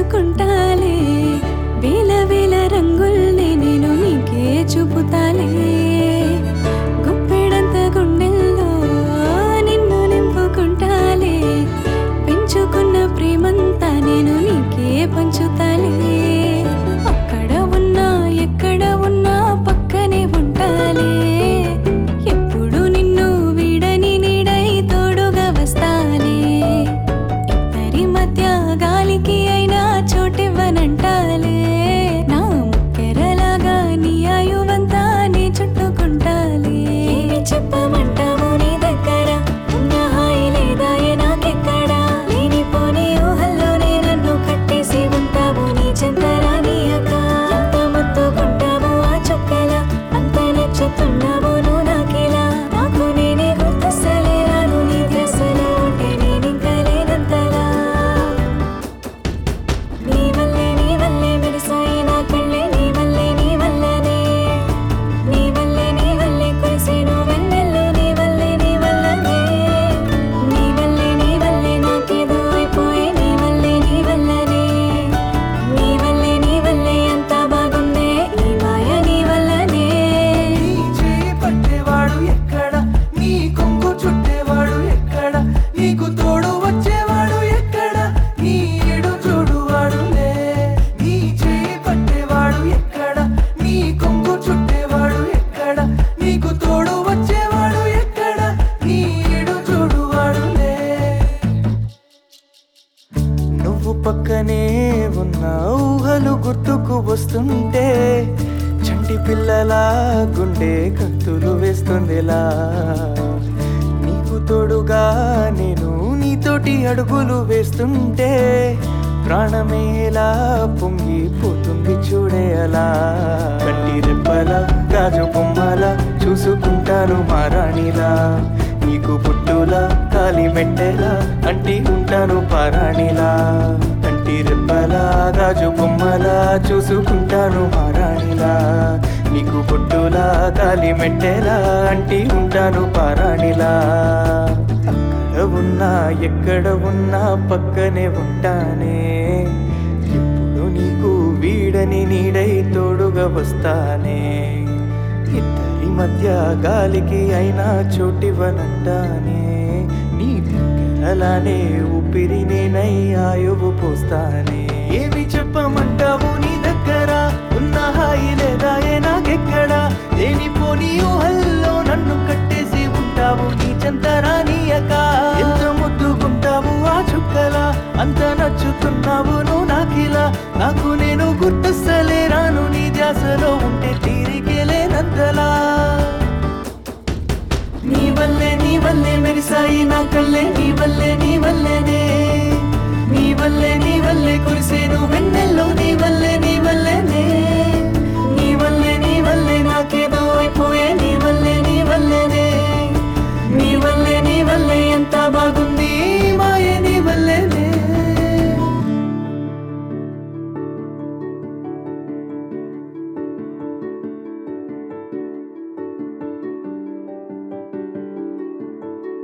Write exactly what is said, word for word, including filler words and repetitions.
పెంచుకుంటాలే వేల వేల రంగుల్ని నేను నీకే చూపుతాలే గుప్పెడంత గుండెల్లో నిన్ను నింపుకుంటాలే పెంచుకున్న ప్రేమంతా నేను నీకే పంచుతాలే అక్కడ ఉన్నా ఎక్కడ ఉన్నా పక్కనే ఉంటాలే ఎప్పుడు నిన్ను వీడని నీడై తోడుగా వస్తాలే ఇద్దరి మధ్య గాలికి అయినా చోటివ్వనంటాలే నా ముక్కెరలాగా నీ ఆయువంతా నీ చుట్టుకుంటాలే ఏమి చెప్పమంటావు నీ దగ్గర ఉన్న హాయి లేదాయే నాకెక్కడా లేనిపోని ఊహల్లోనే నన్ను కట్టేసి ఉంటావు నీ చెంతరా నీ అక్క ఎంత ముత్తుకుంటావు ఆ చుక్కల అంత నచ్చుతున్నావు నువ్వు నాకిలా నాకు నేనే గుర్తొస్తలేరాను నీ ధ్యాసలో ఉంటే నేనింక లేనంతలా నీ వల్లే నీ వల్లే మెరిసాయి నా కళ్ళే నీ వల్లే నీ వల్లనే నీ వల్లే నీ వల్లే కురిసేను వెన్నెల్లు నీ వల్లే నీ వల్లనే నీ వల్లే నీ వల్లే నాకేదో అయిపోయే నీ వల్లే నీ వల్లనే నీ వల్లే నీ వల్లే అంతా బాగుందే ఈ మాయ నీ వల్లనే నీ చేయి పట్టేవాడు ఎక్కడ నీ కొంగు చుట్టేవాడు ఎక్కడ నీకు తోడు వచ్చేవాడు ఎక్కడ నీ ఎడు చూడువాడులే నీ చేయి పట్టేవాడు ఎక్కడ నీ కొంగు చుట్టేవాడు ఎక్కడ నీకు తోడు వచ్చేవాడు ఎక్కడ నీ ఎడు చూడువాడులే నువ్వు పక్కనే ఉన్న ఊహలు గుర్తుకు వస్తుంటే చంటి పిల్లలా గుండె కత్తులు వేస్తుందిలా నీకు తోడుగా నేను నీతోటి అడుగులు వేస్తుంటే ప్రాణమేలా పొంగిపోతుంది చూడే అలా కంటి రెప్పల గాజు బొమ్మల చూసుకుంటాను మారాణిలా నీకు పుట్టులా కాలి మెట్టెలా అంటి ఉంటాను పారాణిలా కంటి రెప్పల గాజు బొమ్మల చూసుకుంటాను మారాణిలా నీకు పుట్టులా కాలి మెట్టెలా అంటి ఉంటాను పారాణిలా అక్కడ ఉన్నా ఎక్కడ ఉన్నా పక్కనే ఉంటానే ఎప్పుడు నీకు వీడని నీడై తోడుగా వస్తానే ఇద్దరి మధ్య గాలికి అయినా చోటివ్వనంటానే నీ దగ్గరలానే ఊపిరి నేనై ఆయువు పోస్తానే ఏమి చెప్పమంటావు నీ దగ్గర ఉన్న హాయి లేదాయే నాకెక్కడా లేనిపోని ఊహల్లో నన్ను కట్టేసి ఉంటావు నీ చెంతరా నీ అక్క ఎంత ముద్దుకుంటావు ఆ చుక్కల అంత నచ్చుతున్నావు నువ్వు నాకిలా నాకు నేను గుర్తొస్తలేరాను నీ ధ్యాసలో ఉంటే తీరికే లేనంతలా నీ వల్లే నీ వల్లే మెరిసాయి నా కళ్ళే నీ వల్లే నీ వల్లేనే